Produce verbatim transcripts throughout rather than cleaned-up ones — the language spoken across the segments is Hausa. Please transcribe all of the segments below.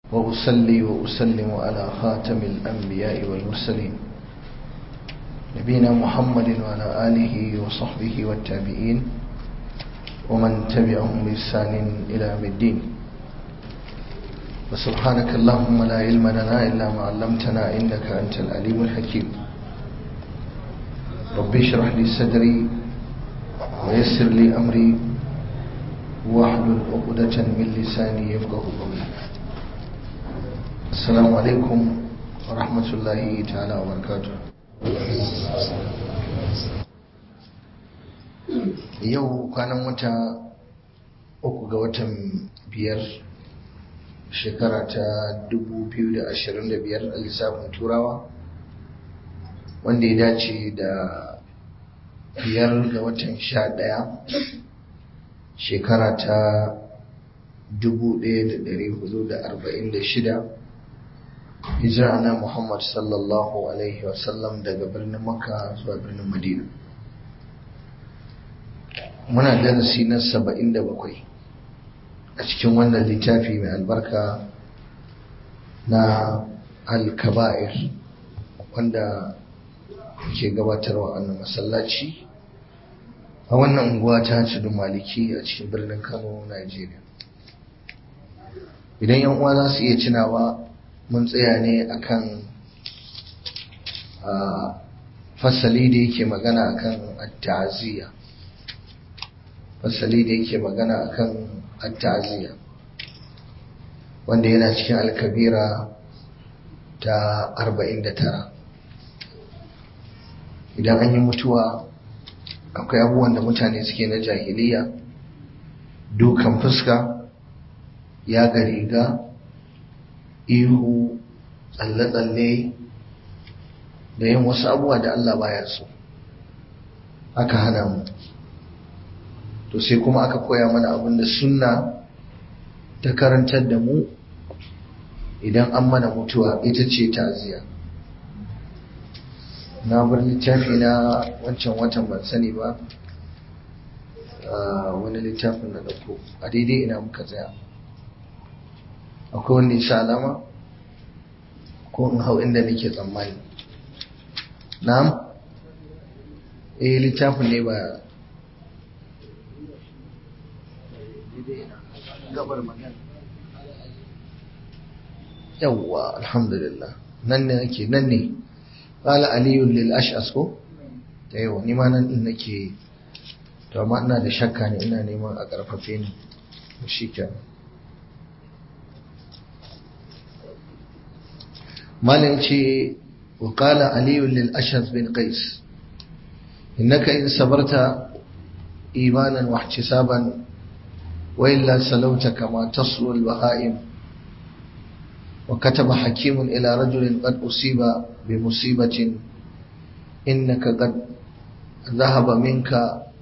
وأصلي وأسلم على خاتم الأنبياء والمرسلين نبينا محمد وعلى آله وصحبه والتابعين ومن تبعهم بإحسان إلى يوم الدين. وسبحانك اللهم لا علم لنا إلا ما علمتنا إنك أنت العليم الحكيم. رب اشرح لي صدري ويسر لي أمري واحلل عقدة من لساني يفقهوا قولي. السلام عليكم ورحمة الله تعالى وبركاته. yau kwanan wata uku ga watan biyar shekara ta dubu biyu da ashirin da biyar a lissafin turawa, wanda ya dace da biyar ga watan sha ɗaya shekara ta dubu ɗaya da ɗari hudu da arba'in da shida hijira na Muhammad sallallahu alaihi wasallam daga birnin Makka zuwa birnin Madina. Muna darasi na saba'in da bakwai a cikin wannan littafi mai albarka na al-kaba'ir wanda ke gabatarwa a masallaci a wannan unguwa ta Tudun Maliki a cikin birnin Kano, Najeriya. Idan yan uwa za su iya tunawa, mun tsaya ne akan fasali da yake magana akan at-ta'ziya fasali da yake magana akan at-ta'ziya wanda yana cikin al-kabira ta arba'in da tara. Idan an yi mutuwa akwai abubuwan da mutane suke na jahiliya, dukan fuska, yaga riga, ihu, tsalle-tsalle da yin wasu abubuwa da Allah baya so, aka hana mu. To sai kuma aka koya mana abin da sunna ta karantar da mu idan an mana mutuwa, ita ce ta'ziya. Na bar littafi na wancan watan ban sani ba, wani littafin na ɗauko a daidai ina muka tsaya. Akwai wanda ya sa alama ko in hau inda nake tsammani? Na'am? Eh, littafin ne ba gabar magana. Yawwa, alhamdulillah. Nan ne nake, nan ne. Qala aliyun lil ash'as ko? Yawwa, ni ma nan din nake. To amma ina da shakka ne, ina neman a karfafe ni. Shikenan. Malin ce wa qala aliyun lil ash'as bin qais innaka in sabarta imanan wa ihtisaban وإلا سلوت كما تصل البهائم. وكتب حكيم إلى رجل قد أصيب بمصيبة إنك قد ذهب منك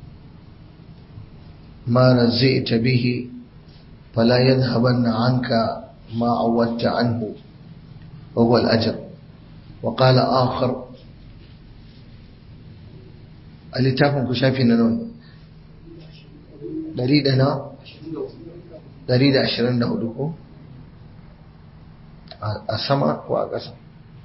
ما رزئت به فلا يذهبن عنك ما عودت عنه وهو الأجر. وقال آخر ألتافن كشافي نون دريدنا dari da ashirin da hudu ko a sama ko a ƙasa?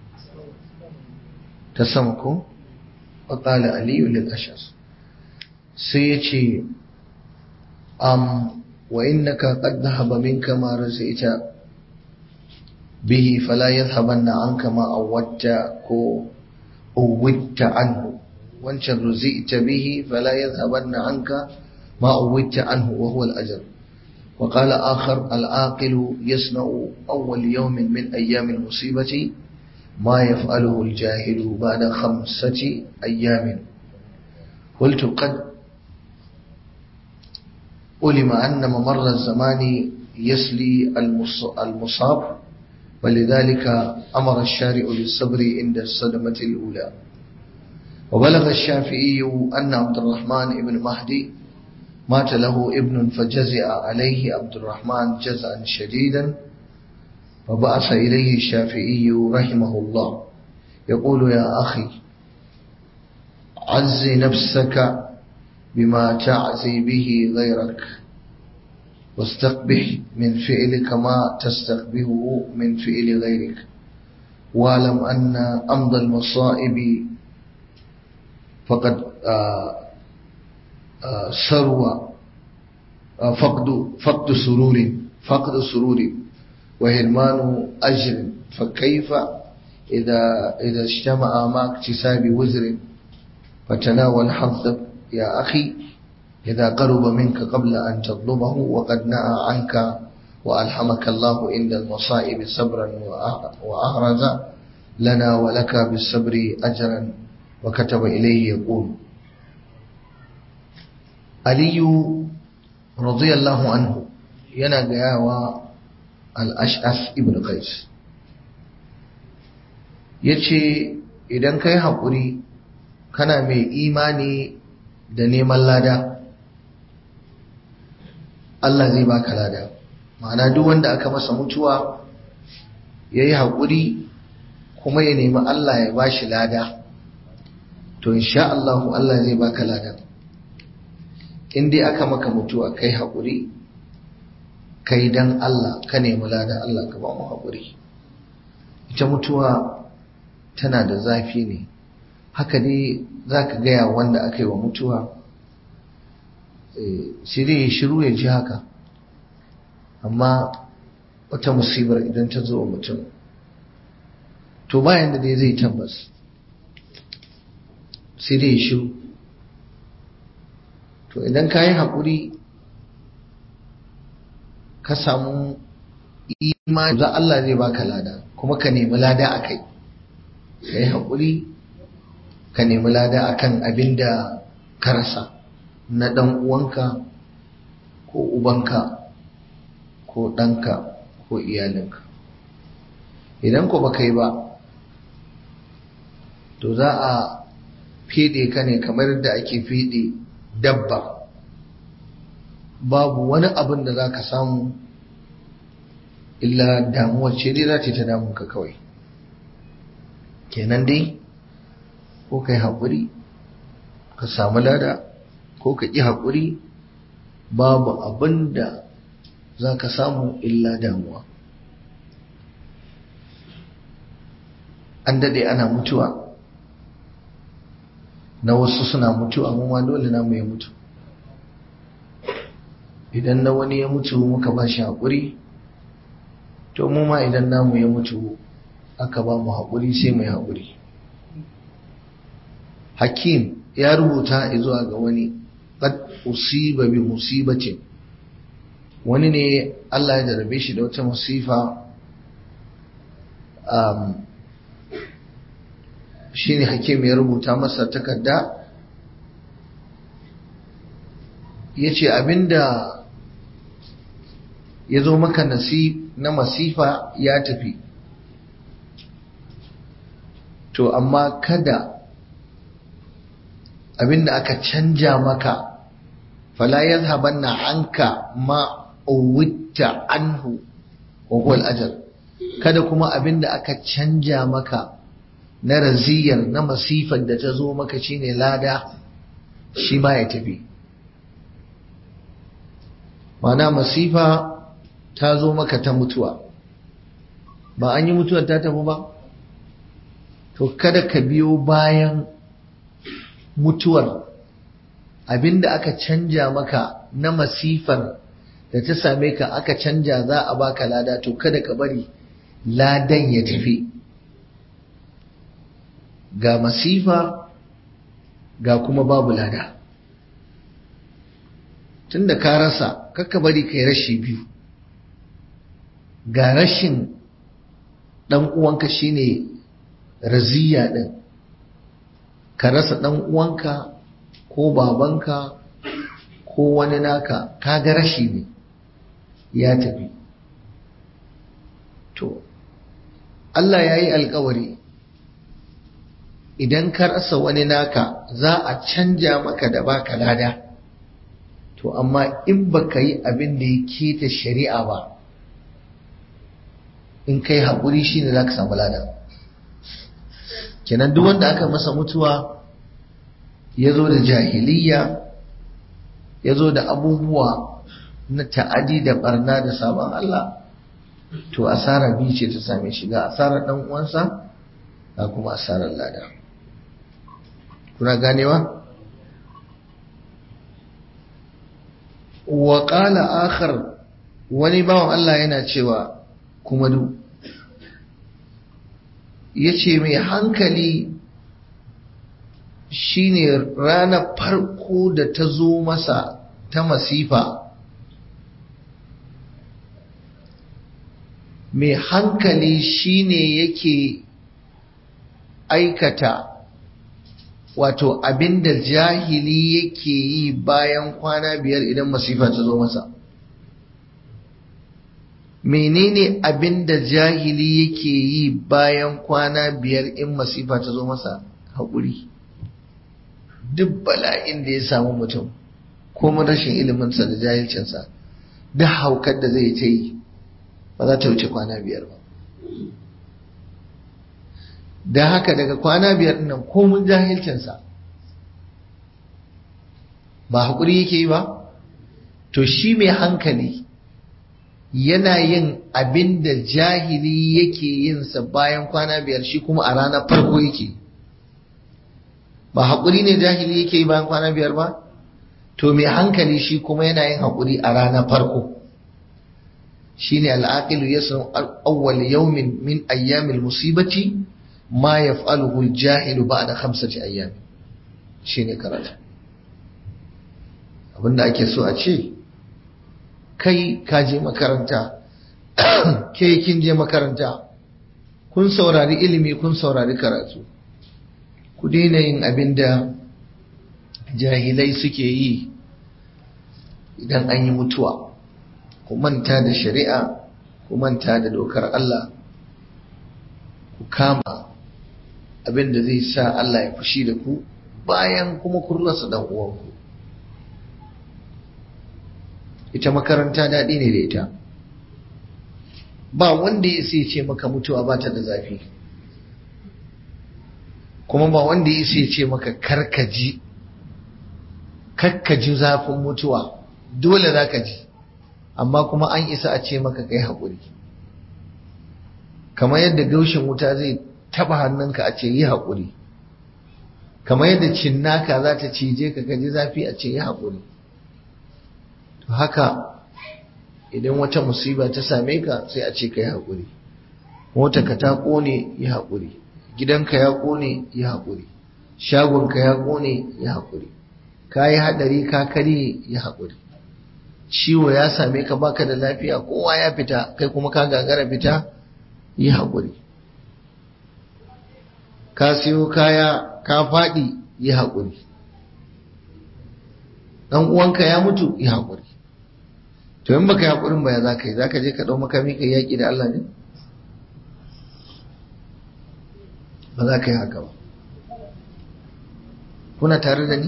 Ta sama ko? waƙala aliyu lil ashas, sai ya ce am wa innaka qad dhahaba minka ma razita bihi fala yadhhabanna anka ma awwatta ko uwitta anhu. wancan ruzita bihi fala yadhhabanna anka ma uwitta anhu wa huwa al-ajr. وقال آخر العاقل يصنع أول يوم من أيام المصيبة ما يفعله الجاهل بعد خمسة أيام. قلت قد علم أن ممر الزمان يسلي المصاب، ولذلك أمر الشارع بالصبر عند الصدمة الأولى. وبلغ الشافعي أن عبد الرحمن بن مهدي مات له ابن فجزع عليه عبد الرحمن جزعا شديدا، فبعث إليه الشافعي رحمه الله يقول يا أخي عز نفسك بما تعزي به غيرك واستقبح من فعلك ما تستقبحه من فعل غيرك واعلم أن أمضى المصائب فقد آه آه سروى آه فقد فقد سرور فقد سرور وهرمان أجر فكيف إذا إذا اجتمع مع اكتساب وزر فتناول حظك يا أخي إذا قرب منك قبل أن تطلبه وقد نأى عنك وألحمك الله عند المصائب صبرا وأهرز لنا ولك بالصبر أجرا وكتب إليه يقول علي رضي الله عنه ينقى الأشعث ابن قيس yace idan kai haƙuri kana mai imani da neman lada Allah zai baka lada ma'ana duk wanda aka masa mutuwa yayi haƙuri kuma ya nemi Allah ya bashi lada to insha Allah Allah zai baka lada in dai aka maka mutuwa kai haƙuri kai dan Allah ka nemi lada Allah ka ba mu haƙuri ita mutuwa tana da zafi ne haka dai zaka gaya wanda aka yi wa mutuwa sai dai ya shiru ya ji haka amma wata musibar idan ta zo wa mutum to bayan da dai zai tabbas sai dai ya shiru to idan ka yi haƙuri ka samu imani za Allah zai baka lada kuma ka nemi lada a kai ka yi haƙuri ka nemi lada akan abin da ka rasa na ɗan uwanka ko ubanka ko ɗanka ko iyalinka idan ko baka yi ba to za a fede ka ne kamar da ake fede dabba babu wani abin da za ka samu illa damuwar ce dai za ta ta damunka kawai kenan dai ko kai haƙuri ka samu lada ko ka ƙi haƙuri babu abin da za ka samu illa damuwa an daɗe ana mutuwa na wasu suna mutuwa mu ma dole namu ya mutu idan na wani ya mutu muka ba shi haƙuri to mu ma idan namu ya mutu aka ba mu haƙuri sai mai haƙuri hakim ya rubuta zuwa ga wani qad usiba bi musibatin wani ne Allah ya jarabe shi da wata musifa um, shine hakim ya rubuta masa takarda yace abinda ya zo maka nasi na masifa ya tafi to amma kada abinda aka canja maka fala yadhhabanna anka ma uwitta anhu wa huwa al-ajal kada kuma abinda aka canja maka na raziyar na masifar da ta zo maka shine lada shi ma ya tafi mana masifa ta zo maka ta mutuwa ba an yi mutuwar ta tafi ba to kada ka biyo bayan mutuwar abinda aka canja maka na masifar da ta same ka aka canja za a baka lada to kada ka bari ladan ya tafi ga masifa ga kuma babu lada tunda ka rasa kakka bari kai rashi biyu ga rashin dan uwanka shine raziya din ka rasa dan uwanka ko babanka ko wani naka kaga rashi ne ya tafi to Allah ya yi alkawari idan ka rasa wani naka za a canja maka da baka lada to amma in baka yi abin da ya keta shari'a ba in kai haƙuri shine za ka samu lada kenan duk wanda aka masa mutuwa ya zo da jahiliya ya zo da abubuwa na ta'adi da barna da sabon Allah to asara biyu ce ta same shi, ga asarar dan uwansa ga kuma asarar lada. Kuna ganewa? Wa qala akhar, wani bawan Allah yana cewa kuma du yace mai hankali shine ranar farko da ta zo masa ta masifa, mai hankali shine yake aikata wato abinda jahili yake yi bayan kwana biyar idan masifa ta zo masa. Menene abinda jahili yake yi bayan kwana biyar in masifa ta zo masa? Haƙuri. Duk bala'in da ya samu mutum ko rashin iliminsa da jahilcinsa, duk haukar da zai ta yi ba za ta wuce kwana biyar ba. Da haka daga kwana biyar nan komun jahilcinsa ba haƙuri yake yi ba, to shi mai hankali yana yin abin da jahili yake yinsa bayan kwana biyar, shi kuma a ranar farko yake. Ba haƙuri ne jahili yake yi bayan kwana biyar ba, to mai hankali shi kuma yana yin haƙuri a ranar farko. Shi ne al'aƙilu ya san awwal yaumin min ayyamil musibati ma yaf'aluhu al-jahilu ba'da khamsati ayyam. Shi ne karatu. Abinda ake so a ce, kai ka je makaranta, ke kin je makaranta, kun saurari ilimi, kun saurari karatu. Ku daina yin abin da jahilai suke yi idan an yi mutuwa. Ku manta da shari'a, ku manta da dokar Allah, ku kama abin da zai sa Allah ya fushi da ku bayan kuma kun rasa dan uwanku. Ita makaranta daɗi ne da ita. Ba wanda ya sai ce maka mutuwa ba ta da zafi, kuma ba wanda ya sai ce maka karkaji karkaji zafin mutuwa, dole za ka ji, amma kuma an isa a ce maka kai haƙuri. Kamar yadda gaushin wuta zai taba hannunka a ce yi haƙuri, kamar yadda cinnaka za ta cije ka kaji zafi a ce yi haƙuri. To haka idan wata musiba ta same ka sai a ce ka yi haƙuri. Motarka ta ƙone, yi haƙuri. Gidanka ya ƙone, yi haƙuri. Shagonka ya ƙone, yi haƙuri. Ka yi haɗari ka karye, yi haƙuri. Ciwo ya same ka baka da lafiya, kowa ya fita kai kuma ka gagara fita, yi haƙuri. Ka siyo kaya ka faɗi, yi haƙuri. ɗan uwanka ya mutu, yi haƙuri. To in baka yi haƙurin ba ya za ka yi? Za ka je ka ɗau makami ka yaƙi da Allah ne? Ba za ka yi haka ba. Kuna tare da ni?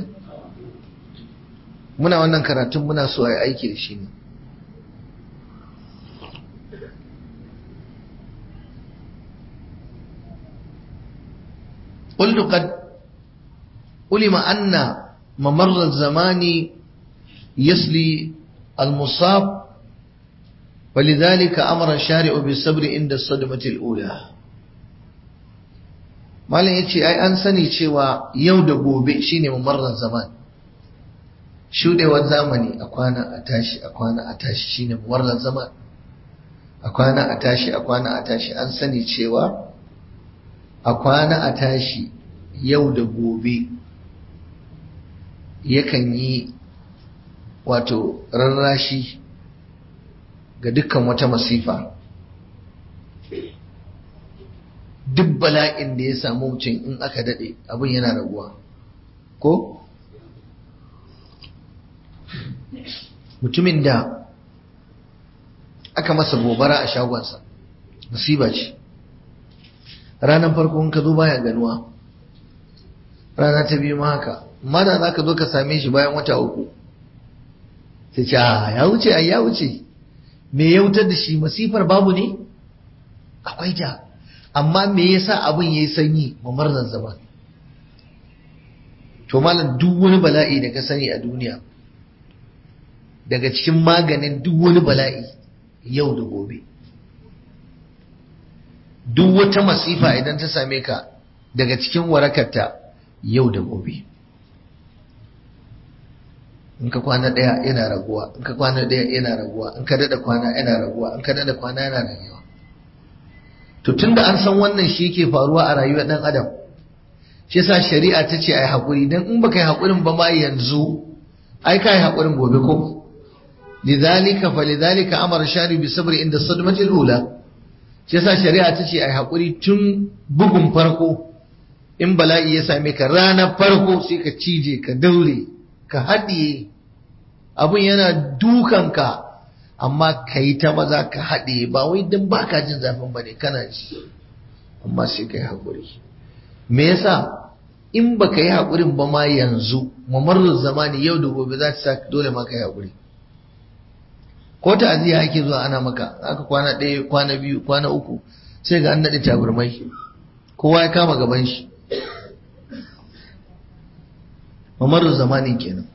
Muna wannan karatun muna so a yi aiki da shi ne. قلت قد علم أن ممر الزمان يسلي المصاب، ولذلك أمر الشارع بالصبر عند الصدمة الأولى. malam yace ai an sani cewa yau da gobe shine mamarran zaman, shudewar zamani, a kwana a tashi a kwana a tashi shine mamarran zaman. A kwana a tashi a kwana a tashi, an sani cewa a kwana a tashi yau da gobe yakan yi wato rarrashi ga dukkan wata masifa. Duk bala'in da ya samu mutum in aka dade abin yana raguwa. Ko mutumin da aka masa gobara a shagonsa, musiba ce. Ranar farko in ka zo baya ganuwa, rana ta biyu ma haka, mana za ka zo ka same shi bayan wata uku sai ce ya wuce ai ya wuce. Me ya wutar da shi? masifar babu ne? Akwai ta, amma me yasa abin yayi sanyi? mamarran zaman. To malam duk wani bala'i da ka sani a duniya daga cikin maganin duk wani bala'i yau da gobe. Duk wata masifa idan ta same ka daga cikin warakarta yau da gobe. In ka kwana ɗaya yana raguwa, in ka kwana ɗaya yana raguwa, in ka daɗa kwana yana raguwa, in ka daɗa kwana yana raguwa. To tunda an san wannan shi yake faruwa a rayuwar ɗan adam, shi yasa shari'a ta ce ai haƙuri, dan in baka yi haƙurin ba ma yanzu ai kai haƙurin gobe ko. Lidhalika falidhalika amara shari bi sabri inda sadmati al-ula. Shi yasa shari'a ta ce ai haƙuri tun bugun farko. In bala'i ya same ka ranar farko sai ka cije ka daure ka haɗiye abun yana dukanka, amma ka yi ta maza ka haɗiye, ba wai don ba ka jin zafin ba ne kana ji, amma sai ka yi haƙuri. Me yasa in ba ka yi haƙurin ba ma yanzu mamarar zamani yau da gobe za ta sa dole ma ka yi haƙuri. Ko ta'aziyya ake zuwa ana maka aka kwana ɗaya kwana biyu kwana uku sai ga an naɗe taburmai kowa ya kama gaban shi. mamarar zamani kenan.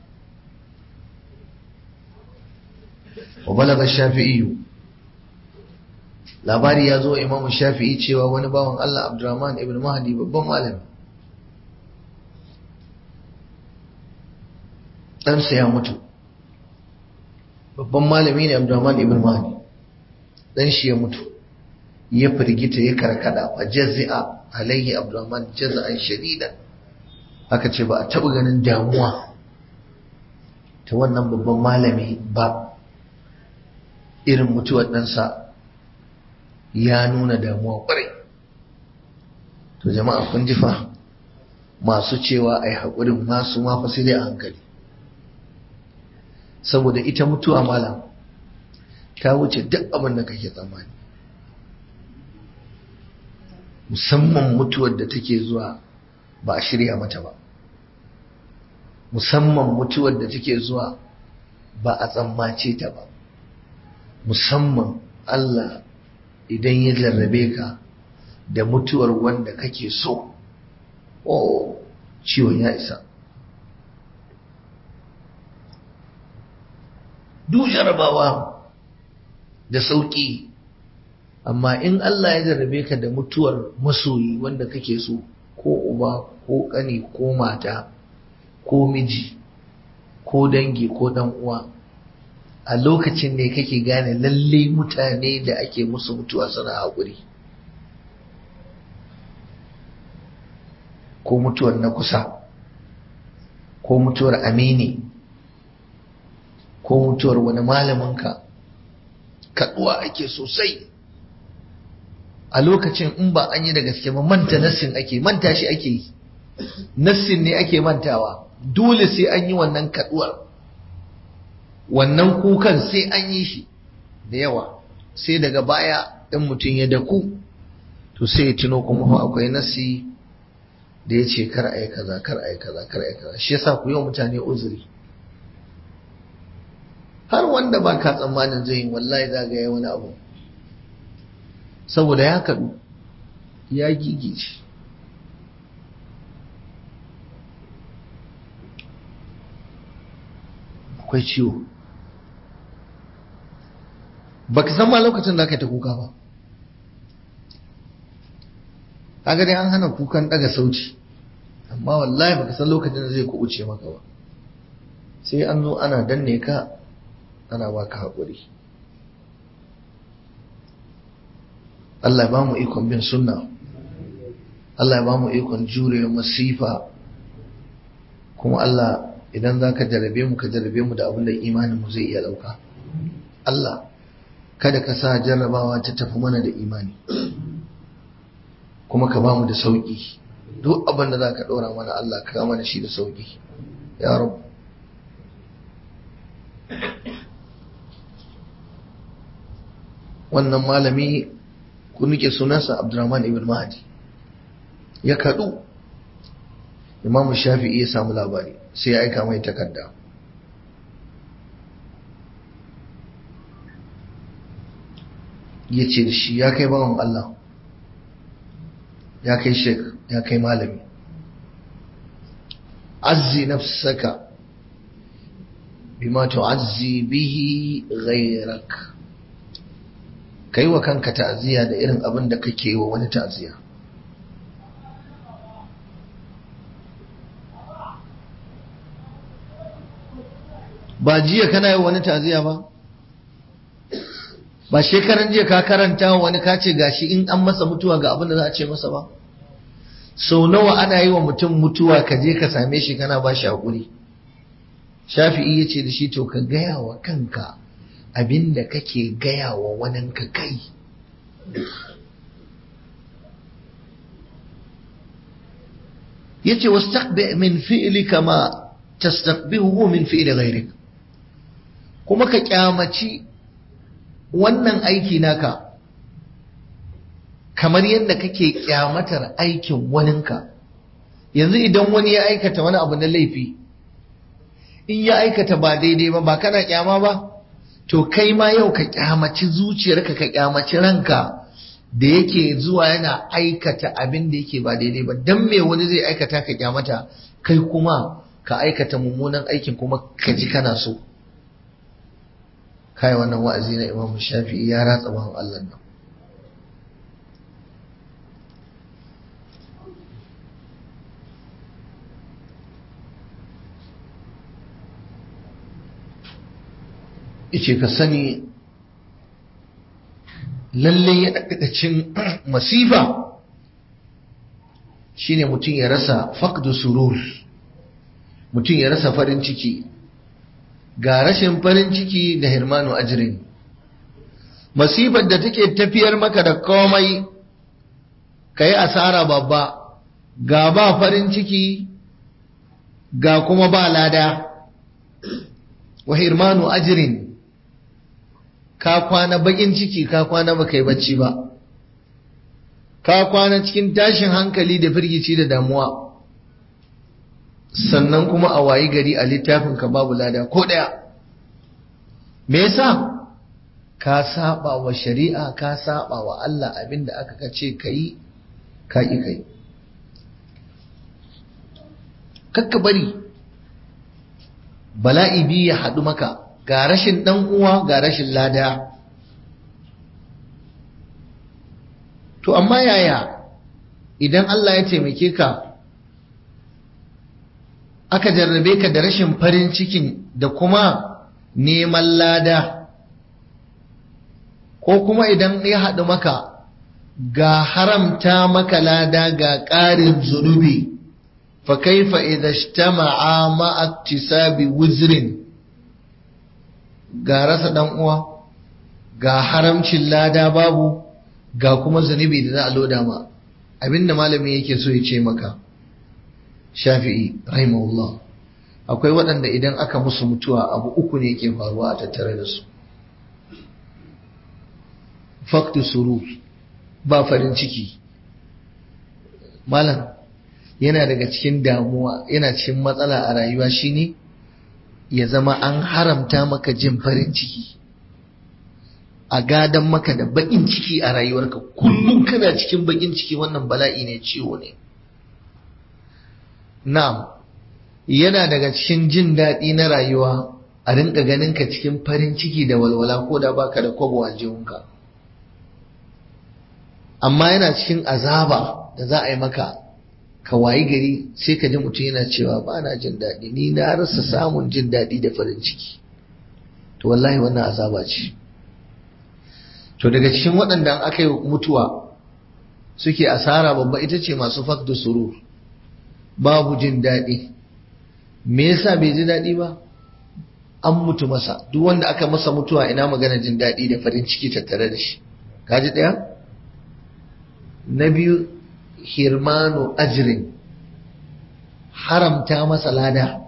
wa balaga shafi'i, labari ya zo imamu shafi'i cewa wani bawan Allah Abdurrahman ibn Mahdi babban malami ɗansa ya mutu. Babban malami ne Abdurrahman ibn Mahdi, ɗan shi ya mutu, ya firgita ya karkada fa jazzi'a alaihi Abdurrahman jaz'an shadidan. Aka ce ba a taɓa ganin damuwa ta wannan babban malami ba irin mutuwar ɗansa, ya nuna damuwa ƙwarai. To jama'a kun ji fa masu cewa ai haƙurin masu ma fa sai dai a hankali, saboda ita mutuwa malam ta wuce duk abin da kake tsammani, musamman mutuwar da take zuwa ba a shirya mata ba, musamman mutuwar da take zuwa ba a tsammace ta ba, musamman Allah idan ya jarrabe ka da mutuwar wanda kake so, oh ciwon ya isa. Duk jarabawa da sauƙi, amma in Allah ya jarrabe ka da mutuwar masoyi wanda kake so, ko uba ko ƙani ko mata ko miji ko dangi ko dan uwa, a lokacin ne kake gane lalle mutane da ake musu mutuwa suna haƙuri. Ko mutuwar na kusa, ko mutuwar amini, ko mutuwar wani malaminka, kaɗuwa ake sosai. A lokacin in ba an yi da gaske ba manta nassin ake, manta shi ake yi, nassin ne ake mantawa, dole sai an yi wannan kaɗuwar, wannan kukan sai an yi shi da yawa, sai daga baya in mutum ya daku to sai ya tuno kuma akwai nassi da ya ce kar a yi kaza kar a yi kaza kar a yi kaza. Shi yasa ku yi wa mutane uzuri, har wanda ba ka tsammanin zai yi wallahi za ga ya wani abu saboda ya kaɗu ya gigice. Akwai ciwo, ba ka san ma lokacin da aka ta kuka ba. Kaga dai an hana kukan daga sauci, amma wallahi baka san lokacin da zai kubuce maka ba, sai an zo ana danne ka ana baka haƙuri. Allah ya ba mu ikon bin sunna, Allah ya ba mu ikon jure masifa, kuma Allah idan za ka jarabe mu ka jarabe mu da abin da imanin mu zai iya ɗauka. Allah kada ka sa jarrabawa ta tafi mana da imani, kuma ka ba mu da sauƙi. Duk abin da za ka ɗora mana Allah ka mana shi da sauƙi ya rabu. Wannan malami ku nike sunansa Abdurrahman ibn Mahdi ya kaɗu. Imam Shafi'i ya samu labari sai ya aika mai takarda, ya ce da shi ya kai bawan Allah, ya kai sheikh, ya kai malami, azzi nafsaka bima tu'azzi bihi ghayrak, kai wa kanka ta'ziya da irin abin da kake wa wani ta'ziya. ba jiya kana yi wani ta'ziya ba ba shekaran jiya ka karanta wani ka ce gashi in an masa mutuwa ga abin da za a ce masa ba. sau nawa ana yi wa mutum mutuwa ka je ka same shi kana ba shi haƙuri. Shafi'i ya ce da shi to ka gaya wa kanka abin da kake gaya wa waninka kai. ya ce wastaqbi min fi'lika ma tastaqbihu min fi'li ghayrik, kuma ka kyamaci wannan aiki naka kamar yadda kake kyamatar aikin waninka. yanzu idan wani ya aikata wani abu na laifi, in ya aikata ba daidai ba, ba kana kyama ba, to kai ma yau ka kyamaci zuciyarka, ka kyamaci ranka da yake zuwa yana aikata abin da yake ba daidai ba. dan me wani zai aikata ka kyamata, kai kuma ka aikata mummunan aikin kuma ka ji kana so. kai wannan wa'azi na Imam Shafi'i ya ratsa bawan Allah nan. yace ka sani lalle ya daga cin masifa shine mutum ya rasa faqdu surur, mutum ya rasa farin ciki. ga rashin farin ciki da hirmanu ajrin, masifar da take tafiyar maka da komai kai asara babba. ga ba farin ciki ga kuma ba lada. wa hirmanu ajrin, ka kwana bakin ciki, ka kwana baka yi bacci ba, ka kwana cikin tashin hankali da firgici da damuwa, sannan kuma a wayi gari a littafin ka babu lada ko daya. me yasa? ka saba wa shari'a, ka saba wa Allah, abinda aka kace kai ka ki kai. kakka bari bala'i bi ya hadu maka, ga rashin dan uwa ga rashin lada. to amma yaya idan Allah ya taimake ka aka jarrabe ka da rashin farin cikin da kuma neman lada, ko kuma idan ya haɗu maka ga haramta maka lada ga ƙarin zunubi, fa kaifa idza ijtama'a ma'a iktisabi wuzrin, ga rasa dan uwa ga haramcin lada babu, ga kuma zunubi da za a loda ma. abinda malami yake so ya ce maka Shafi'i rahimahullah, akwai waɗanda idan aka musu mutuwa abu uku ne yake faruwa a tattare da su. faqdu surur, ba farin ciki. malam yana daga cikin damuwa, yana cikin matsala a rayuwa shine ya zama an haramta maka jin farin ciki, a gadan maka da bakin ciki a rayuwarka, kullum kana cikin bakin ciki. wannan bala'i ne, ciwo ne. na'am, yana daga cikin jin daɗi na rayuwa a rinka ganin ka cikin farin ciki da walwala ko da baka da kwabo a jihunka, amma yana cikin azaba da za a yi maka ka wayi gari sai ka ji mutum yana cewa ba na jin daɗi, ni na rasa samun jin daɗi da farin ciki. to wallahi wannan azaba ce. to daga cikin waɗanda aka yi mutuwa suke asara babba ita ce masu faqdu surur, babu jin daɗi. me yasa bai ji daɗi ba? an mutu masa. duk wanda aka masa mutuwa ina magana jin daɗi da farin ciki tattare da shi. kaji ɗaya. na biyu hirmanu ajrin, haramta masa lada.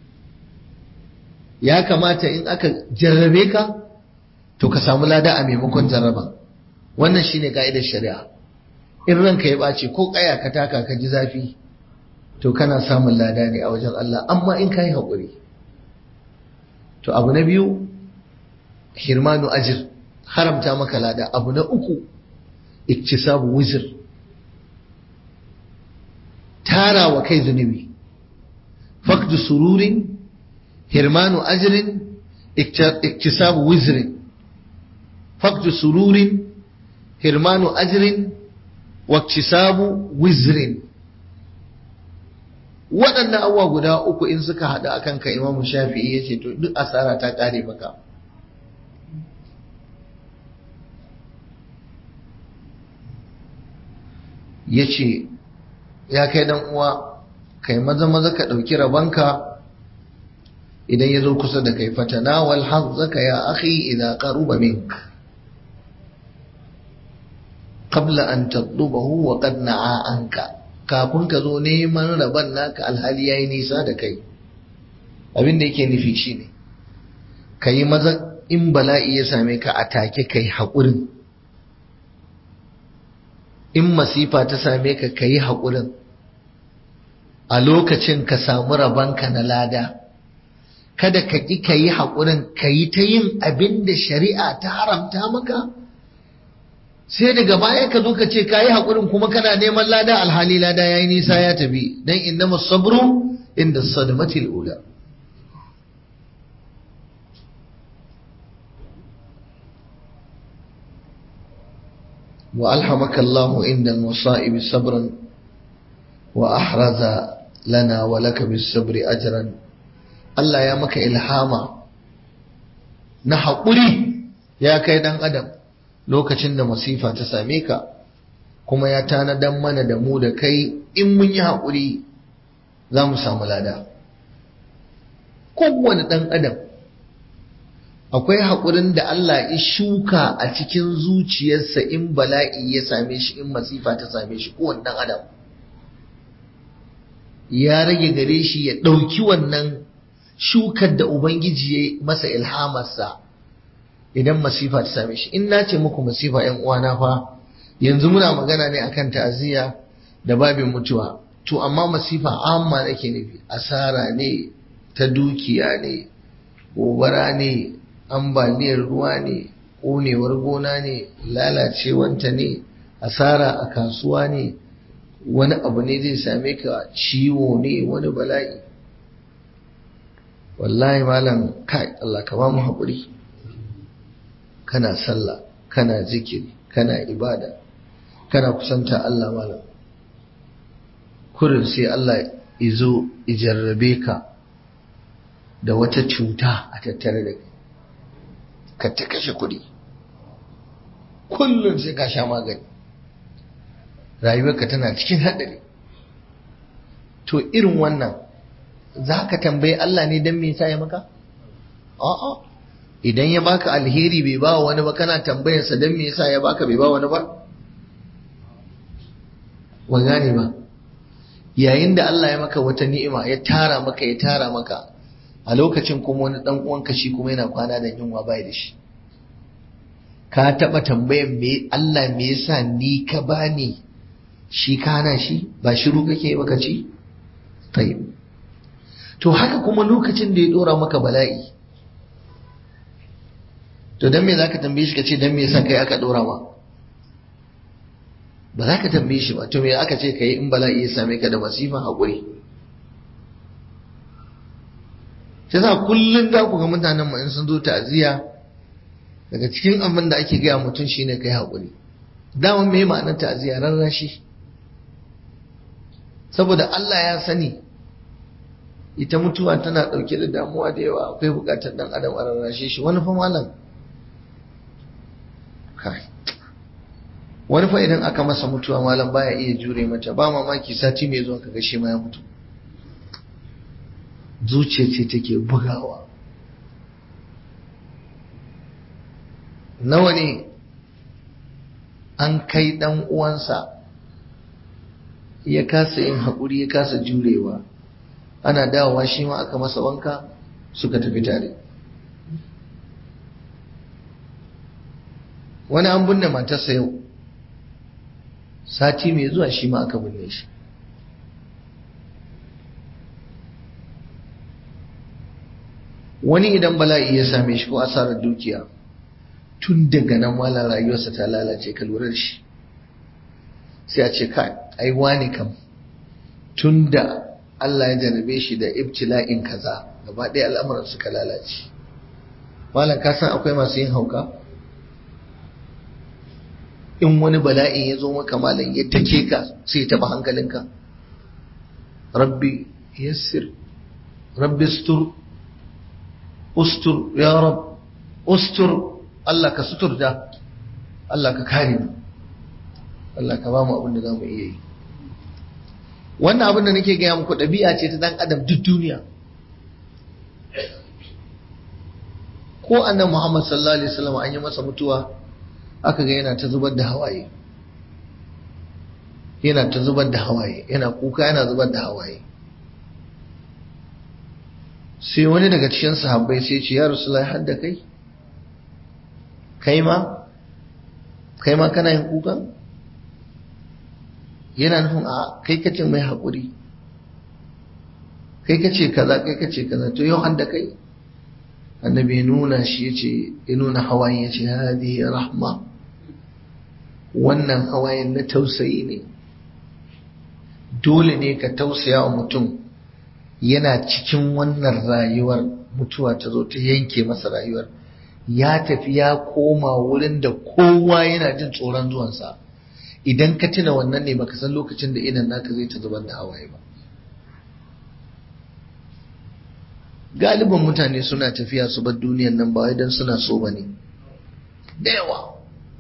ya kamata in aka jarrabe ka to ka samu lada a maimakon jarraba. wannan shine ka'idar shari'a. in ranka ya ɓace ko ƙaya ka taka ka ji zafi, to kana samun lada ne a wajen Allah, amma in ka yi haƙuri. to abu na biyu hirmanu ajir, haramta maka lada. abu na uku iktisabu wuzr, tara wa kai zunubi. faqdu sururin, hirmanu ajrin, iktisabu wizrin faqdu sururin hirmanu ajrin wa iktisabu wizrin. waɗannan abubuwa guda uku in suka haɗu akan ka, Imam Shafi'i yace to duk asara ta ƙare maka. yace ya kai dan uwa, kai maza maza ka ɗauki rabanka idan ya zo kusa da kai, fatana wal hazzaka ya akhi idza qaruba mink qabla an tatlubahu wa qad na'a anka. kafin ka zo neman raban naka alhali yayi nisa da kai. abin da yake nufi shine kai maza in bala'i ya same ka a take kai haƙurin, in masifa ta same ka kai haƙurin, a lokacin ka samu rabanka na lada. kada ka ƙi ka yi haƙurin, ka yi ta yin abin da shari'a ta haramta maka, sai daga baya ka zo ka ce ka yi haƙurin kuma kana neman lada, alhali lada ya yi nisa ya tafi. don inna musabru inda sadmatil ula. wa alhamaka Allahu inda al-musa'ib sabran wa ahraza lana wa laka bis sabri ajran. Allah ya maka ilhama na haƙuri ya kai ɗan adam lokacin da masifa ta same ka, kuma ya tanadan mana da mu da kai in mun yi haƙuri za mu samu lada. Kowane ɗan adam akwai haƙurin da Allah ya shuka a cikin zuciyarsa in bala'i ya same shi, in masifa ta same shi. Kowane ɗan adam ya rage gare shi ya ɗauki wannan shukar da Ubangiji ya masa ilhamarsa idan masifa ta same shi. In na ce muku masifa ‘yan uwana fa, yanzu muna magana ne akan ta'aziyya da babin mutuwa, to amma masifa amma nake nufi, asara ne ta dukiya ne, gobara ne, ambaliyar ruwa ne, ƙonewar gona ne, lalacewanta ne, asara a kasuwa ne, wani abu ne zai same ka, ciwo ne, wani bala'i. wallahi malam, kai Allah ka ba mu haƙuri. kana sallah, kana zikiri, kana ibada, kana kusanta Allah malam, kurin sai Allah izo ijarrabe ka da wata cuta a tattare da kai, ka ta kashe kuɗi kullum sai ka sha magani, rayuwarka tana cikin haɗari. to irin wannan za ka tambayi Allah ne don me yasa ya maka? a'a, idan ya baka alheri bai ba wani ba, kana tambayarsa don me yasa ya baka bai ba wani ba? wa gane ba? yayin da Allah ya maka wata ni'ima, ya tara maka ya tara maka, a lokacin kuma wani dan uwanka shi kuma yana kwana da yunwa bai da shi, ka taba tambayan me Allah me yasa ni ka bani shi kana shi? ba shiru kake baka ci? tayyib. to haka kuma lokacin da ya dora maka bala'i, to dan me zaka tambaye shi kace dan me yasa kai aka dora ma? ba za ka tambaye shi ba. to me aka ce kai in bala'i ya same ka da masifa? hakuri. sai sa kullun za ku ga mutanen mu in sun zo ta'aziya, daga cikin abin da ake gaya mutum shine kai hakuri. dama me ma'anar ta'aziya? rarrashi. saboda Allah ya sani ita mutuwa tana dauke da damuwa da yawa, akwai bukatar dan adam a rarrashe shi. wani fa malam kai wani fa idan aka masa mutuwa malam baya iya jure mata, ba mamaki sati mai zuwa kaga shi ma ya mutu. zuciya ce take bugawa. nawa ne an kai dan uwansa ya kasa yin haƙuri, ya kasa jurewa, ana dawowa shi ma aka masa wanka, suka tafi tare. wani an binne matarsa yau, sati mai zuwa shi ma aka binne shi. wani idan bala'i ya same shi ko asarar dukiya, tun daga nan wala rayuwarsa ta lalace. ka lura da shi, sai a ce kai ai wani kam tun da Allah ya jarabe shi da ibtila'in kaza, gaba ɗaya al'amuran suka lalace. malam ka san akwai masu yin hauka in wani bala'i ya zo maka malam ya take ka sai ya taba hankalinka. rabbi yassir rabbi ustur ustur ya rab ustur, Allah ka suturta, Allah ka kare mu, Allah ka ba mu abin da za mu iya yi. Wannan abin da nake gaya muku ɗabi'a ce ta dan adam duk duniya. Ko annabi Muhammad sallallahu alaihi wasallam an yi masa mutuwa aka ga yana ta zubar da hawaye, yana ta zubar da hawaye, yana kuka yana zubar da hawaye. Sai wani daga cikin sahabbai sai ce ya Rasulullahi hadda kai kai ma kai ma kana yin kuka? Yana nufin a kai kace mai haƙuri, kai kace kaza kai kace kaza, to yau hadda kai? Annabi ya nuna shi yace ya nuna hawayen yace hadihi rahma, wannan hawayen na tausayi ne. Dole ne ka tausaya wa mutum yana cikin wannan rayuwar, mutuwa ta zo ta yanke masa rayuwar, ya tafi ya koma wurin da kowa yana jin tsoron zuwansa. Idan ka tuna wannan ne baka san lokacin da idan naka zai ta zubar da hawaye ba. Galiban mutane suna tafiya su bar duniyan nan ba wai dan suna so bane, da yawa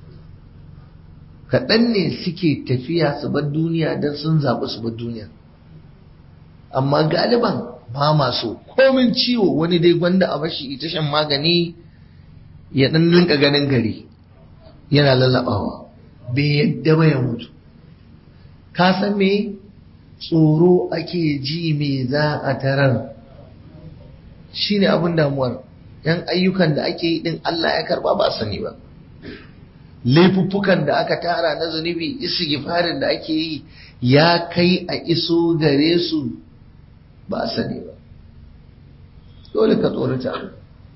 kaɗan ne suke tafiya su bar duniya dan sun zaɓi su bar duniya, amma galiban ba ma so. Komin ciwo wani dai gwanda a bashi ita shan magani ya ɗan rinka ganin gari yana lallaɓawa, bai yadda ba ya mutu. Ka san me tsoro ake ji me za a tarar, shine abin damuwar. Yan ayyukan da ake yi din Allah ya karba ba sani ba, laifuffukan da aka tara na zunubi, istighfarin da ake yi ya kai a iso gare su ba sani ba. Dole ka tsorata.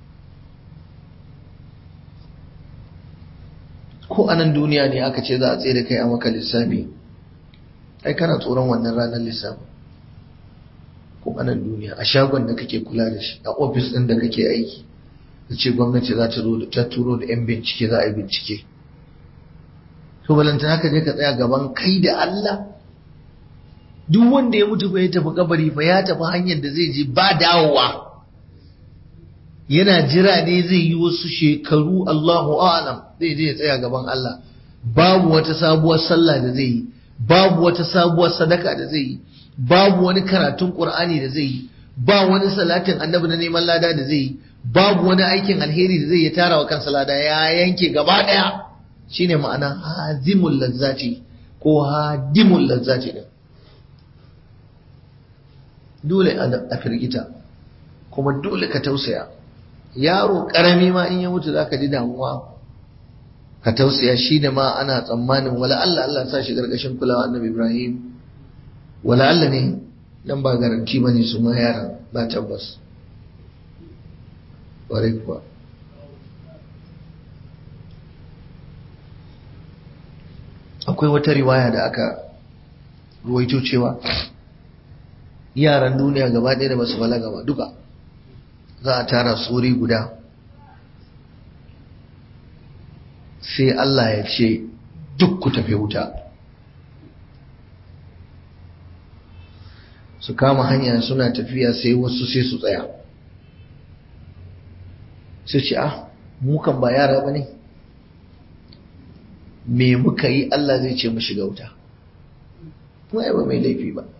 Ko a nan duniya ne aka ce za a tsaye da kai a maka lissafi, ai kana tsoron wannan ranar lissafi. Ko a nan duniya, a shagon da kake kula da shi, a ofis ɗin da kake aiki, da ce gwamnati za ta turo da 'yan bincike za a yi bincike. To balanta haka je ka tsaya gaban kai da Allah. Duk wanda ya mutu fa ya tafi kabari fa ya tafi hanyar da zai je ba dawowa. Yana jira ne zai yi wasu shekaru, Allahu a'lam, zai je ya tsaya gaban Allah. Babu wata sabuwar sallah da zai yi, babu wata sabuwar sadaka da zai yi, babu wani karatun Qur'ani da zai yi, ba wani salatin annabi na neman lada da zai yi, babu wani aikin alheri da zai yi tara wa kansa lada, ya yanke gaba daya. Shine ma'ana hazimul lazzati ko hadimul lazzati din. Dole a firgita, kuma dole ka tausaya. Yaro karami ma in ya mutu zaka ji damuwa, ka tausaya. Shi da ma ana tsammanin wala Allah Allah sa shi gargashin kulawa annabi Ibrahim, wala Allah ne, dan ba garanti bane su ma yaran, ba tabbas. Ware kuwa akwai wata riwaya da aka ruwaito cewa yaran duniya gaba ɗaya da basu balaga ba duka za a tara su wuri guda, sai Allah ya ce duk ku tafi wuta. Su kama hanya suna tafiya, sai wasu sai su tsaya, sai ce ah mu kan ba yara ba ne, me muka yi Allah zai ce mu shiga wuta? Mu ai ba mai laifi ba.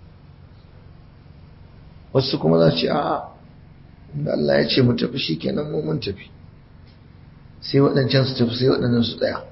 Wasu kuma za su ce a'a, inda Allah ya ce mu tafi shikenan mu mun tafi. Sai waɗancan su tafi, sai waɗannan su tsaya.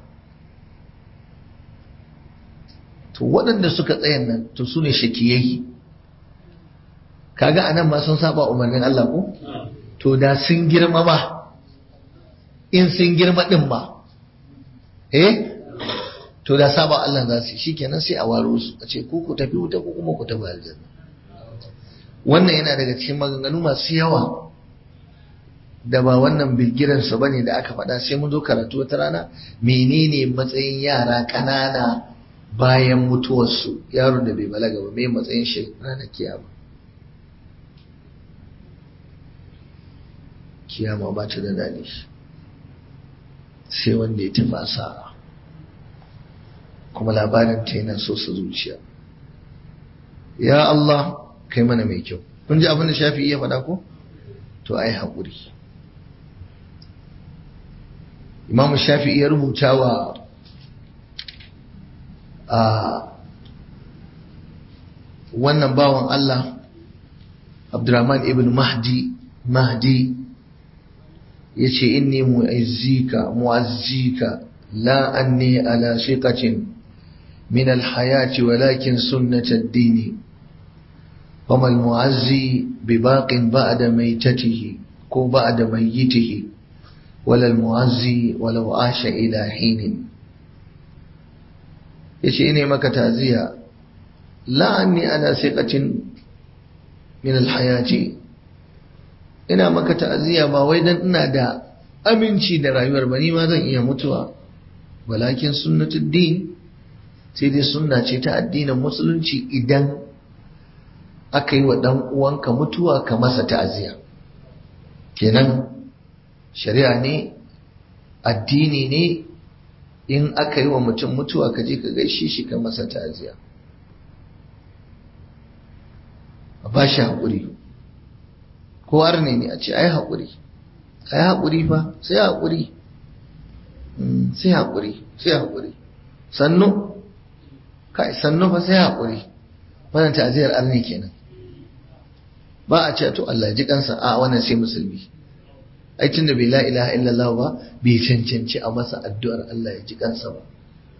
To waɗanda suka tsayan nan to su ne shakiyai. Kaga anan ma sun saba umarnin Allah ko? To da sun girma ba, in sun girma din ba, eh to da saba Allah za su shi kenan sai a waro su a ce ku ku tafi wuta ko kuma ku tafi aljanna. Wannan yana daga cikin maganganu masu yawa da ba wannan bilgiran su bane da aka faɗa. Sai mun zo karatu wata rana, menene matsayin yara ƙanana bayan mutuwarsu, yaron da bai balaga ba, me matsayin shi ranar kiyama. kiyama ba ta da daɗi sai wanda ya tafi asara, kuma labarin ta yana so su zuciya. Ya Allah kai mana mai kyau. Kun ji abin da Shafi'i ya faɗa ko? To ai haƙuri. Imam Shafi'i ya rubuta wa a wannan bawan Allah Abdurrahman ibn Mahdi Mahdi yace inni mu'azzika mu'azzika la anni ala shiqatin min al-hayati walakin sunnat ad-din fama al-mu'azzi bibaqin ba'da maytatihi ko ba'da mayyitihi wala al-mu'azzi walau asha ila hin. yace ine maka taziya la anni ala shiqatin min al-hayati, ina maka ta'aziyya ba wai dan ina da aminci da rayuwar ba, ni ma zan iya mutuwa, walakin sunnatud din, sai dai sunna ce ta addinin musulunci idan aka yi wa dan uwanka mutuwa ka masa ta'aziyya. Kenan shari'a ne, addini ne, in aka yi wa mutum mutuwa ka je ka gaishe shi ka masa ta'aziyya, a ba shi haƙuri. Ko arne ne a ce ai haƙuri, ai haƙuri fa, sai haƙuri, sai haƙuri, sai haƙuri, sannu, kai sannu fa sai haƙuri. Wannan ta'aziyar arne kenan. Ba a ce to Allah ji kansa, a wannan sai musulmi. Ai tunda bai la ilaha illallah ba, bai cancanci a masa addu'ar Allah ya ji kansa ba.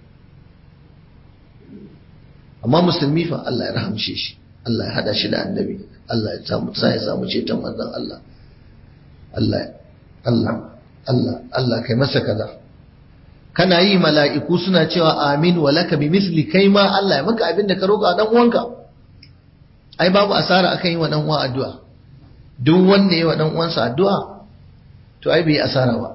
Amma musulmi fa Allah ya rahamshe shi, Allah ya hada shi da annabi, Allah ya samu sa ya samu ceton manzon Allah. Allah Allah Allah Allah kai masa kaza. Kana yi mala'iku suna cewa amin wa laka bi misli, kai ma Allah ya maka abin da ka roƙa dan uwanka. Ai babu asara akan yi wa dan uwa addu'a. Duk wanda ya yi wa dan uwansa addu'a to ai bai yi asara ba.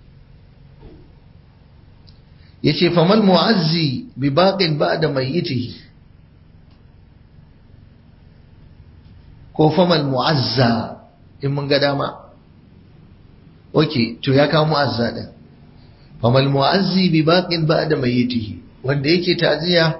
Yace famal mu'azzi bi baqin ba'da mayyitihi, ko famal mu'azza in mun ga dama. Okay, to ya kawo mu'azza din. Famal mu'azzi bi baqin ba'da mayyitihi, wanda yake ta'ziya,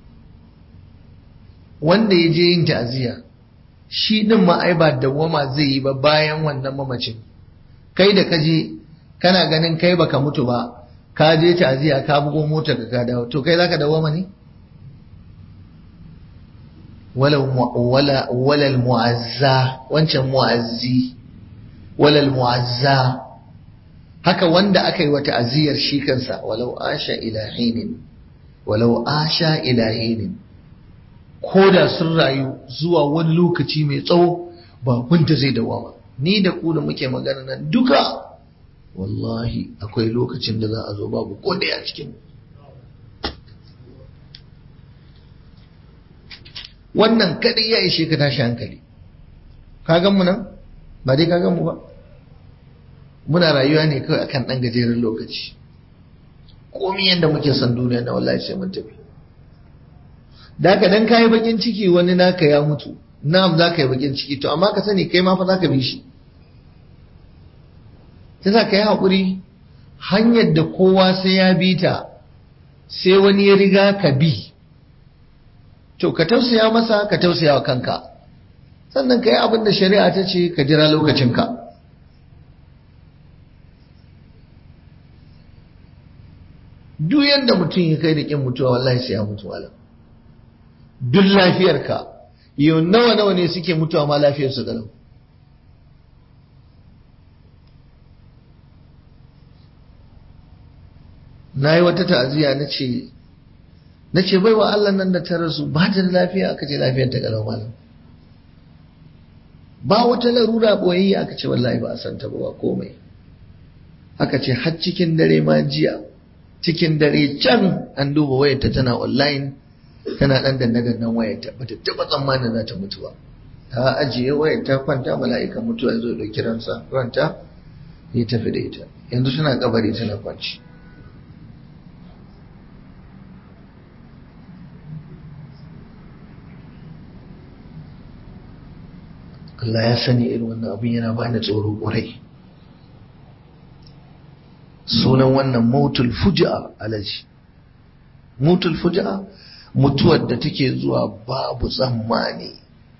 wanda yaje yin ta'ziya shi din ma ai ba dawama zai yi ba bayan wannan mamacin. Kai da kaje kana ganin kai baka mutu ba, ka je ta'ziya ka bugo mota ka dawo, to kai zaka dawama ne? wala wala wala almu'azza, wancan mu'azzi, wala almu'azza, haka wanda aka yi wa ta'ziyar shi kansa, walau asha ila hinin, walau asha ila hinin, ko da sun rayu zuwa wani lokaci mai tsawo ba wanda zai dawama. Ni da ku da muke magana nan duka wallahi akwai lokacin da za a zo babu ko da a cikin. Wannan kadai ya ishe ka tashi hankali. Ka gan mu nan? Ba dai ka gan mu ba. Muna rayuwa ne kawai akan dan gajeren lokaci. Komai yanda muke son duniya na wallahi sai mun tafi. Da ka dan kai bakin ciki wani naka ya mutu, na'am za ka yi bakin ciki, to amma ka sani kai ma fa za ka bi shi. Ta za ka yi haƙuri, hanyar da kowa sai ya bi ta, sai wani ya riga ka bi. To ka tausaya masa, ka tausaya wa kanka, sannan ka yi abin da shari'a ta ce ka jira lokacinka. Duk yadda mutum ya kai da ƙin mutuwa wallahi sai ya mutu wala. Duk lafiyarka, yau nawa nawa ne suke mutuwa ma lafiyarsu galau. Na yi wata ta'aziyya na ce, na ce bai wa Allah nan da ta rasu ba ta da lafiya, aka ce lafiyar ta galau malam. Ba wata larura boyayya, aka ce wallahi ba a san ta ba komai. Aka ce har cikin dare ma jiya, cikin dare can an duba wayarta tana online, tana dan danne dannan wayarta, bata taba tsammanin za ta mutu ba. Ta ajiye wayar ta kwanta, mala'ikan mutuwa ya zo da kiransa ranta ya tafi da ita. Yanzu tana kabari tana kwanci. Allah ya sani irin wannan abin yana bani tsoro ƙwarai. sunan wannan mautul fuji'a alaji. Mautul fuji'a mutuwar da take zuwa babu tsammani,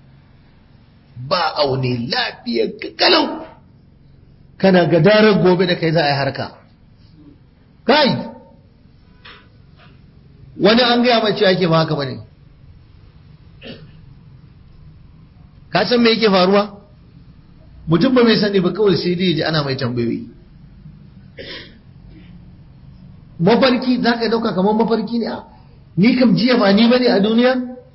ba aune, lafiyar kalau, kana gadarar gobe da kai za a yi harka. Kai wani an gaya mace yake ba haka bane. Ka san me yake faruwa? Mutum ba mai sani ba, kawai sai dai ji ana mai tambayoyi. Mafarki za ka dauka kamar mafarki ne, a ni kam jiya ba ni bane a duniya?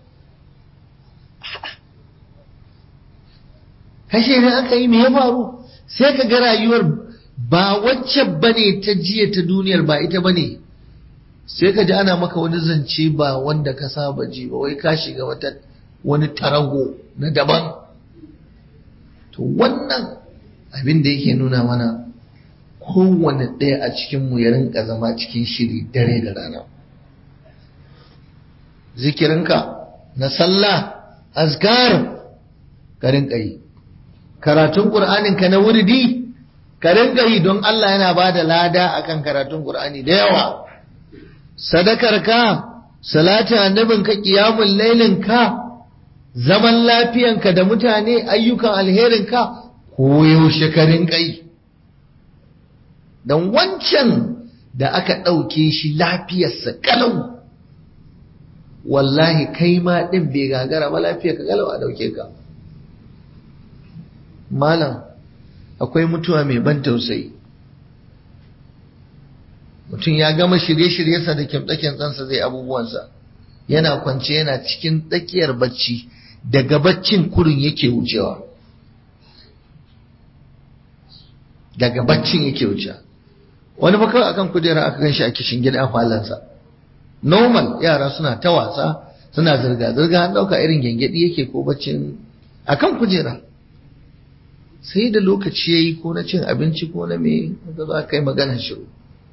Kashe ne aka yi, me ya faru? Sai ka ga rayuwar ba wacce bane ta jiya ta duniyar, ba ita bane. Sai ka ji ana maka wani zance ba wanda ka saba ji ba, wai ka shiga wata wani tarago na daban. To wannan abin da yake nuna mana kowane ɗaya a cikinmu ya rinka zama cikin shiri dare da rana. Zikirinka na sallah, azkar ka rinka yi, karatun ƙur'aninka na wurdi ka rinka yi, don Allah yana ba da lada akan karatun ƙur'ani da yawa. Sadakarka, salatin annabinka, ƙiyamun lailinka, zaman lafiyanka da mutane, ayyukan alherinka, ko yaushe ka rinka yi. Don wancan da aka ɗauke shi lafiyarsa kalau, wallahi kai ma ɗin bai gagara ba, lafiyarka kalau a ɗauke ka. Malam, akwai mutuwa mai ban tausayi. Mutum ya gama shirye-shiryensa da kyamtsa-kyamtsansa zai abubuwansa, yana kwance yana cikin tsakiyar bacci, daga baccin kurin yake wucewa. Daga baccin yake wucewa. Wani bakar akan kujera aka gan shi a kishin gida a falansa. Normal yara suna ta wasa, suna zirga-zirga, an ɗauka irin gyangyaɗi yake ko baccin akan kujera. Sai da lokaci ya yi ko na cin abinci ko na me, da za ka yi maganar shiru.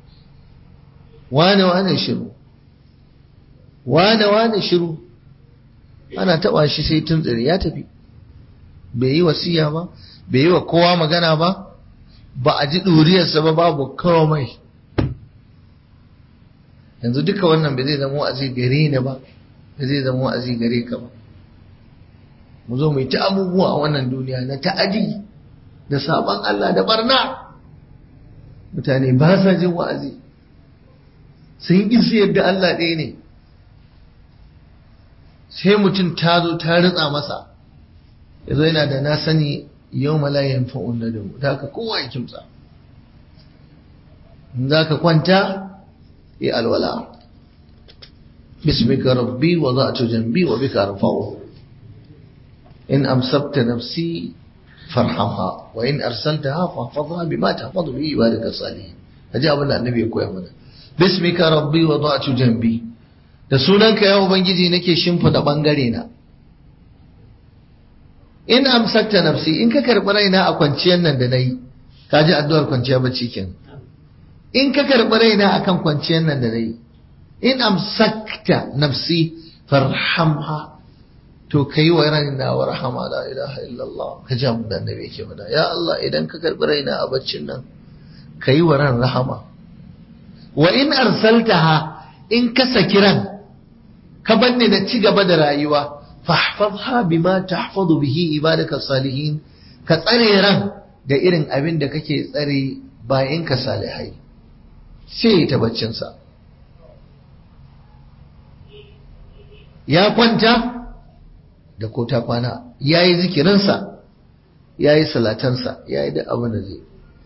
Wane wane shiru, wane wane shiru, ana taɓa shi sai tuntsiri ya tafi. Bai yi wasiya ba, bai yi wa kowa magana ba, ba a ji ɗuriyarsa ba, babu komai. Yanzu duka wannan bai zai zama wa'azi gare ni ba, bai zai zama wa'azi gare ka ba. Mu zo mu yi ta abubuwa a wannan duniya na ta'adi da saban Allah da barna. Mutane ba sa jin wa'azi, sun isi yadda Allah ɗaya ne. Sai mutum ta zo ta ritsa masa, ya zo yana da na sani yau malayan fa'un da damu, da haka kowa ya kimtsa. In za ka kwanta, ya alwala. Bismika rabbi wa za'atu jambi wa bika arfa'u. In amsabta nafsi farhamha wa in arsaltaha fahfazha bima tahfazu bihi ibadaka salihin. Kaji abin da annabi ya koya mana. Bismika rabbi wa da'atu jambi, da sunanka ya ubangiji nake shimfida bangare na. In amsakta nafsi, in ka karbi raina a kwanciyar nan da nayi, kaji addu'ar kwanciya bacci kenan. In ka karbi raina akan kwanciyar nan da nayi, in amsakta nafsi farhamha, to kai wa raina wa rahama, la ilaha illallah. Kaji abin da annabi yake faɗa, ya Allah idan ka karbi raina a baccin nan, kai wa ran rahama. Wa in arsaltaha, in ka saki ran ka banne da ci gaba da rayuwa, fahfazha bima tahfazu bihi ibadaka salihin, ka tsare ran da irin abin da kake tsare bayan ka salihai. Sai ta baccin sa ya kwanta da ko ta kwana, yayi zikirin sa, yayi salatan sa, yayi da abin da zai.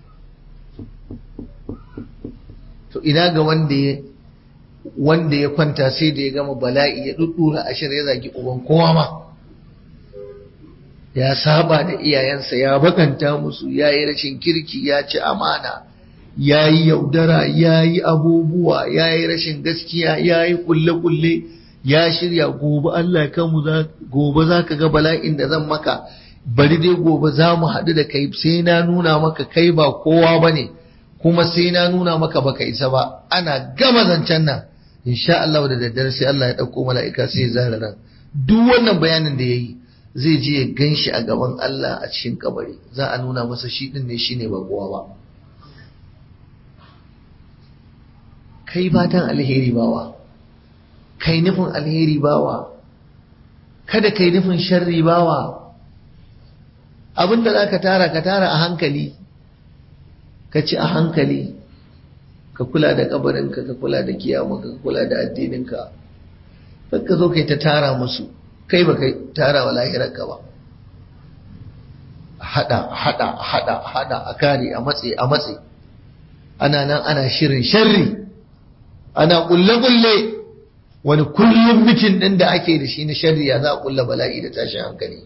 To ina ga wanda ya wanda ya kwanta sai da ya gama bala'i ya duddura ashir ya zagi uban kowa ma, ya saba da iyayensa, ya bakanta musu, ya yi rashin kirki, ya ci amana, ya yi yaudara, ya yi abubuwa, ya yi rashin gaskiya, ya yi kulle-kulle, ya shirya gobe Allah kanmu gobe za ka ga bala'in da zan maka, bari dai gobe za mu haɗu da kai sai na nuna maka kai ba kowa ba ne, kuma sai na nuna maka baka isa ba. Ana gama zancen nan insha Allah da daddare sai Allah ya dauko mala'ika sai ya zara ran. Duk wannan bayanin da yayi zai je ya ganshi a gaban Allah a cikin kabari, za a nuna masa shi din ne shine ba kowa ba. kai fatan alheri bawa, kai nufin alheri bawa, kada kai nufin sharri bawa. Abinda za ka tara ka tara a hankali, ka ci a hankali, ka kula da kabarinka, ka kula da kiyamanka, ka kula da addininka. Ka zo kai ta tara musu, kai ba kai tara wa lahirarka ba. Hada hada hada hada a kare a matse a matse, ana nan ana shirin sharri, ana kulle kulle. Wani kullum mitin din da ake da shi na sharri ya za a kulla bala'i da tashin hankali.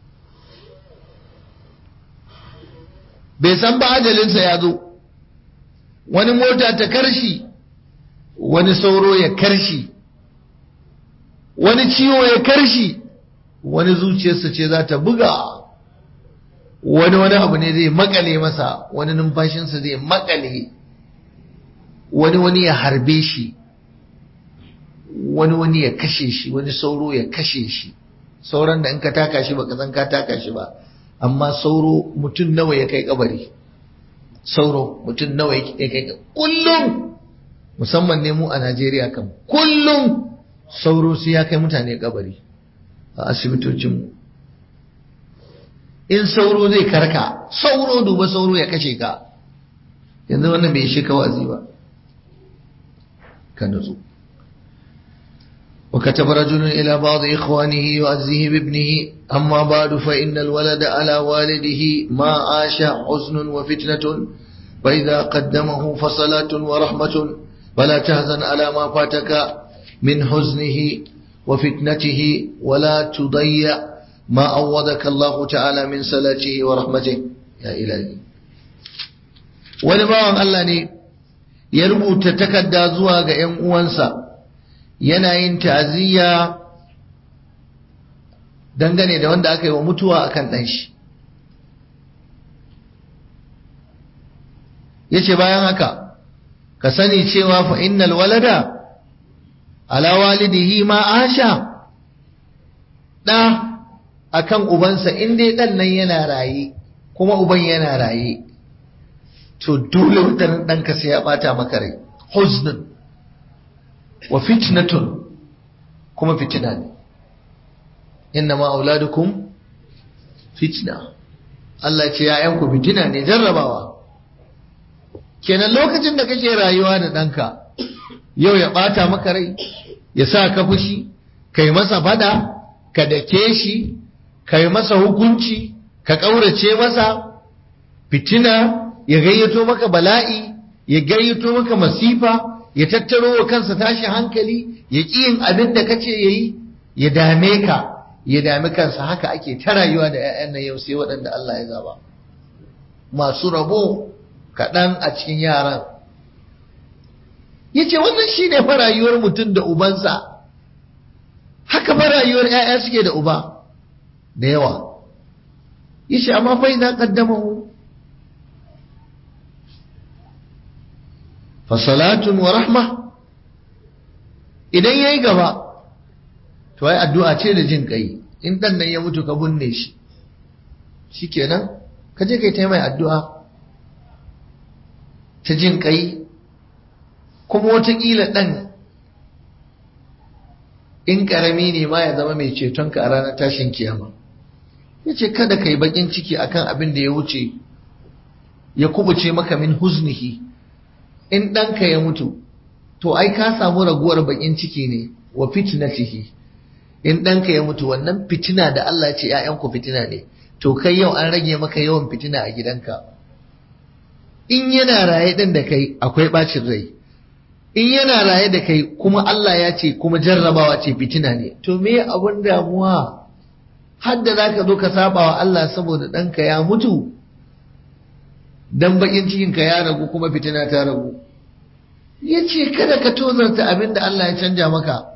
Bai san ba ajalinsa ya zo. Wani mota ta karshi, wani sauro ya karshi, wani ciwo ya karshi, wani zuciyarsa ce za ta buga, wani wani abu ne zai makale masa, wani numfashinsa zai makale, wani wani ya harbe shi, wani wani ya kashe shi, wani sauro ya kashe shi. Sauran da in ka taka shi baka san ka taka shi ba, amma sauro mutum nawa ya kai kabari. Sauro mutum nawa ya kai kullum, musamman ne mu a Najeriya kan kullum sauro sai ya kai mutane kabari a asibitocinmu. In sauro zai karka, sauro duba sauro ya kashe ka, yanzu wannan bai shi kawazi ba, ka nutsu. وكتب رجل إلى بعض إخوانه يعزيه بابنه أما بعد فإن الولد على والده ما عاش حزن وفتنة فإذا قدمه فصلاة ورحمة فلا تهزن على ما فاتك من حزنه وفتنته ولا تضيع ما عوضك الله تعالى من صلاته ورحمته. يا إلهي ولبعض الله ني يربو تتكدى زواج ‘yan uwansa yana yin ta'aziyya dangane da wanda aka yi wa mutuwa akan ɗan shi. Yace bayan haka ka sani cewa fa innal walada ala walidihi ma asha, ɗa akan ubansa in dai ɗan nan yana raye kuma uban yana raye, to dole wutar ɗanka sai ya ɓata maka rai. Huznun wa fitnatun, kuma fitina ne. Inna ma auladukum fitna, Allah ce ya'yanku fitina ne, jarrabawa. Kenan lokacin da kake rayuwa da ɗanka, yau ya ɓata maka rai, ya sa ka fushi, kai masa fada, ka dake shi, kai masa hukunci, ka ƙaurace masa, fitina, ya gayyato maka bala'i, ya gayyato maka masifa, ya tattaro wa kansa tashi hankali, ya ƙi yin abin da kace yayi, ya dame ka, ya dami kansa. Haka ake ta rayuwa da ƴaƴan nan yau, sai waɗanda Allah ya zaba, masu rabo kaɗan a cikin yaran. Yace wannan shine fa rayuwar mutum da ubansa, haka fa rayuwar ƴaƴa suke da uba da yawa. Yace amma fa idan qaddamahu fasalatun wa rahma, idan yayi gaba to ai addu'a ce da jin kai. In dan nan ya mutu ka binne shi, shikenan ka je kai ta mai addu'a ta jin kai. Kuma wataƙila ɗan in ƙarami ne ma ya zama mai ceton ka a ranar tashin kiyama. Yace kada kai bakin ciki akan abin da ya wuce, ya kubuce maka min huznihi. In ɗanka ya mutu, to ai ka samu raguwar bakin ciki ne, wa fitnatihi. In ɗanka ya mutu, wannan fitina da Allah ce ‘ya'yanku fitina ne, to kai yau an rage maka yawan fitina a gidanka. In yana raye ɗin da kai akwai ɓacin rai, in yana raye da kai kuma Allah ya ce kuma jarrabawa ce fitina ne, to me abin damuwa har da za ka zo ka saba wa Allah saboda ɗanka ya mutu? Dan bakin cikinka ya ragu kuma fitina ta ragu. Yace kada ka tozarta abin da Allah ya canja maka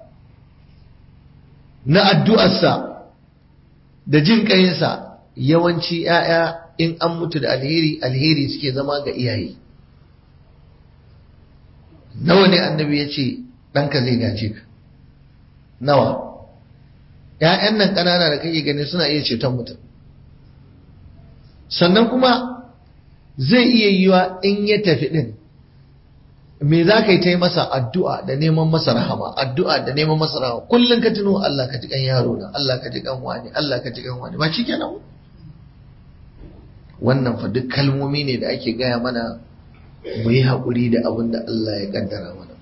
na addu'arsa da jin ƙayinsa. Yawanci ‘ya'ya in an mutu da alheri, alheri suke zama ga iyaye. Nawa ne annabi ya ce ɗanka zai gaje ka? Nawa? ‘Ya'yan nan ƙanana da kake gani suna iya ceton mutum. Sannan kuma zai iya yiwa in ya tafi ɗin, me za ka yi ta yi masa addu'a da neman masa rahama, addu'a da neman masa rahama, kullum ka tuno Allah ka ji kan yaro na, Allah ka ji kan wani, Allah ka ji kan wani, ba shi kenan. Wannan fa duk kalmomi ne da ake gaya mana mu yi haƙuri da abin da Allah ya ƙaddara mana.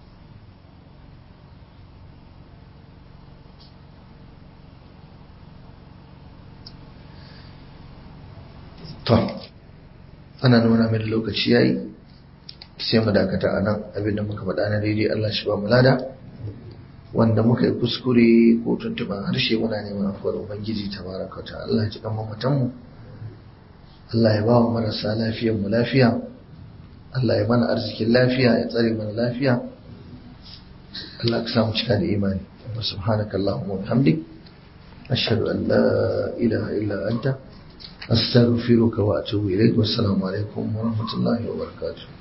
To, ana nuna min lokaci yayi sai mu dakata a nan. Abinda muka faɗa na daidai Allah shi ba mu lada, wanda muka yi kuskure ko tuntuɓen harshe muna neman afuwar Ubangiji tabaraka ta. Allah ya ji kan mamatanmu, Allah ya ba wa marasa lafiyar mu lafiya, Allah ya mana arzikin lafiya, ya tsare mana lafiya, Allah ka samu cika da imani. Subhanakallahumma wa bihamdik, ashhadu an la ilaha illa anta astaghfiruka wa atubu ilaik. Wassalamu alaikum wa rahmatullahi wa barakatuh.